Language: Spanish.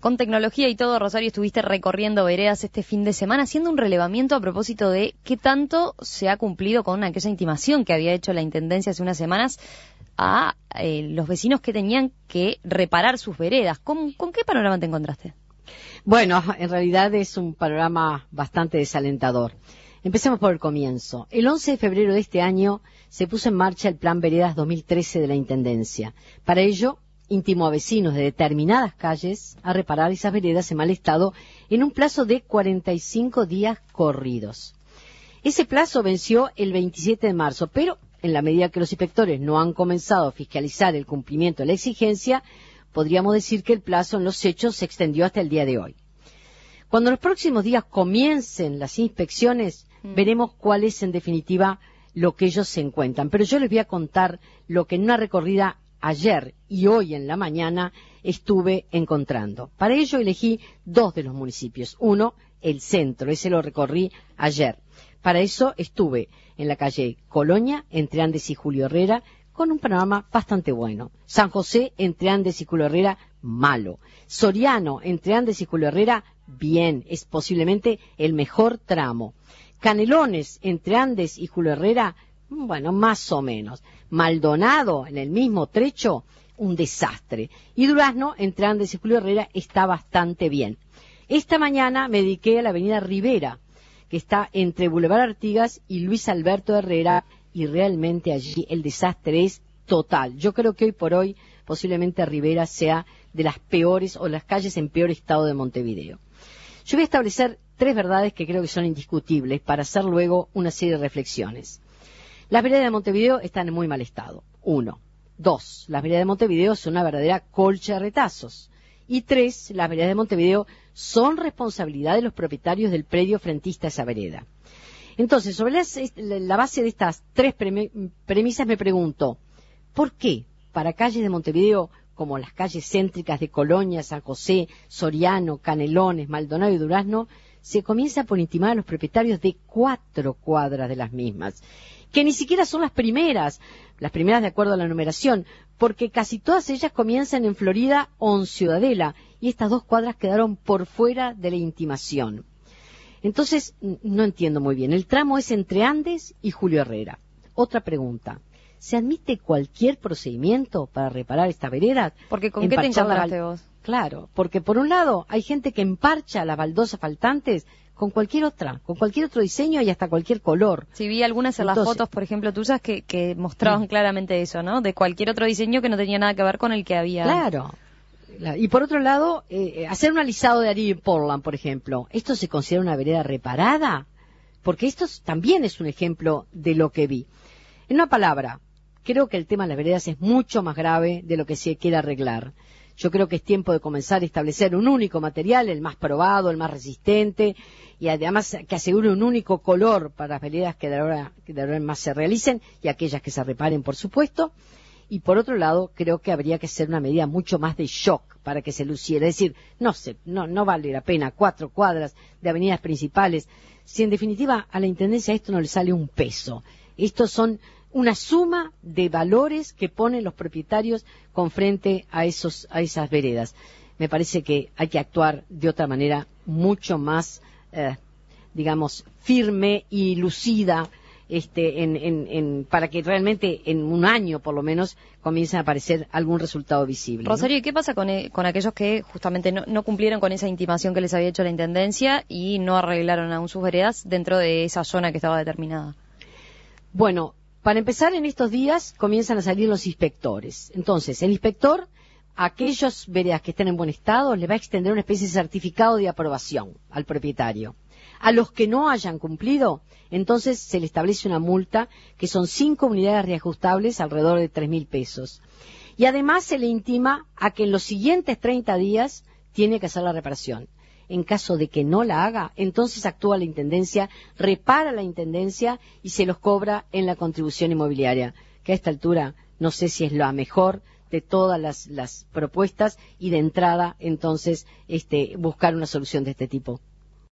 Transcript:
Con tecnología y todo, Rosario, estuviste recorriendo veredas este fin de semana, haciendo un relevamiento a propósito de qué tanto se ha cumplido con aquella intimación que había hecho la Intendencia hace unas semanas a los vecinos que tenían que reparar sus veredas. ¿Con qué panorama te encontraste? Bueno, en realidad es un panorama bastante desalentador. Empecemos por el comienzo. El 11 de febrero de este año se puso en marcha el Plan Veredas 2013 de la Intendencia. Para ello, intimó a vecinos de determinadas calles a reparar esas veredas en mal estado en un plazo de 45 días corridos. Ese plazo venció el 27 de marzo, pero en la medida que los inspectores no han comenzado a fiscalizar el cumplimiento de la exigencia, podríamos decir que el plazo en los hechos se extendió hasta el día de hoy. Cuando en los próximos días comiencen las inspecciones, veremos cuál es en definitiva lo que ellos se encuentran. Pero yo les voy a contar lo que en una recorrida ayer y hoy en la mañana estuve encontrando. Para ello elegí dos de los municipios. Uno, el centro, ese lo recorrí ayer. Para eso estuve en la calle Colonia, entre Andes y Julio Herrera, con un panorama bastante bueno. San José, entre Andes y Julio Herrera, malo. Soriano, entre Andes y Julio Herrera, bien, es posiblemente el mejor tramo. Canelones, entre Andes y Julio Herrera, bueno, más o menos. Maldonado, en el mismo trecho, un desastre. Y Durazno, entre Andes y Julio Herrera, está bastante bien. Esta mañana me dediqué a la avenida Rivera, que está entre Boulevard Artigas y Luis Alberto Herrera, y realmente allí el desastre es total. Yo creo que hoy por hoy posiblemente Rivera sea de las peores o las calles en peor estado de Montevideo. Yo voy a establecer tres verdades que creo que son indiscutibles para hacer luego una serie de reflexiones. Las veredas de Montevideo están en muy mal estado. 1. 2. Las veredas de Montevideo son una verdadera colcha de retazos. Y 3. Las veredas de Montevideo son responsabilidad de los propietarios del predio frentista a esa vereda. Entonces, sobre la base de estas tres premisas me pregunto, ¿por qué para calles de Montevideo, como las calles céntricas de Colonia, San José, Soriano, Canelones, Maldonado y Durazno, se comienza por intimar a los propietarios de 4 cuadras de las mismas, que ni siquiera son las primeras de acuerdo a la numeración, porque casi todas ellas comienzan en Florida o en Ciudadela, y estas 2 cuadras quedaron por fuera de la intimación? Entonces, no entiendo muy bien. El tramo es entre Andes y Julio Herrera. Otra pregunta. ¿Se admite cualquier procedimiento para reparar esta vereda? Porque ¿con qué te encontraste vos? Claro, porque por un lado hay gente que emparcha las baldosas faltantes con cualquier otro diseño y hasta cualquier color. Sí, vi algunas en las fotos, por ejemplo, tuyas que mostraban claramente eso, ¿no? De cualquier otro diseño que no tenía nada que ver con el que había. Claro. Y por otro lado, hacer un alisado de Ariel Portland, por ejemplo, ¿esto se considera una vereda reparada? Porque esto también es un ejemplo de lo que vi. En una palabra, creo que el tema de las veredas es mucho más grave de lo que se quiere arreglar. Yo creo que es tiempo de comenzar a establecer un único material, el más probado, el más resistente, y además que asegure un único color para las veredas que de ahora en más se realicen y aquellas que se reparen, por supuesto. Y por otro lado, creo que habría que hacer una medida mucho más de shock para que se luciera. Es decir, no vale la pena 4 cuadras de avenidas principales, si en definitiva a la Intendencia esto no le sale un peso. Estos son una suma de valores que ponen los propietarios con frente a esas veredas. Me parece que hay que actuar de otra manera mucho más, firme y lucida, para que realmente en un año por lo menos comiencen a aparecer algún resultado visible. Rosario, ¿y qué pasa con aquellos que justamente no cumplieron con esa intimación que les había hecho la Intendencia y no arreglaron aún sus veredas dentro de esa zona que estaba determinada? Bueno, para empezar, en estos días comienzan a salir los inspectores. Entonces, el inspector, a aquellos veredas que estén en buen estado, le va a extender una especie de certificado de aprobación al propietario. A los que no hayan cumplido, entonces se le establece una multa que son 5 unidades reajustables, alrededor de 3.000 pesos. Y además se le intima a que en los siguientes 30 días tiene que hacer la reparación. En caso de que no la haga, entonces actúa la Intendencia, repara la Intendencia y se los cobra en la contribución inmobiliaria, que a esta altura no sé si es la mejor de todas las propuestas y de entrada, entonces, buscar una solución de este tipo.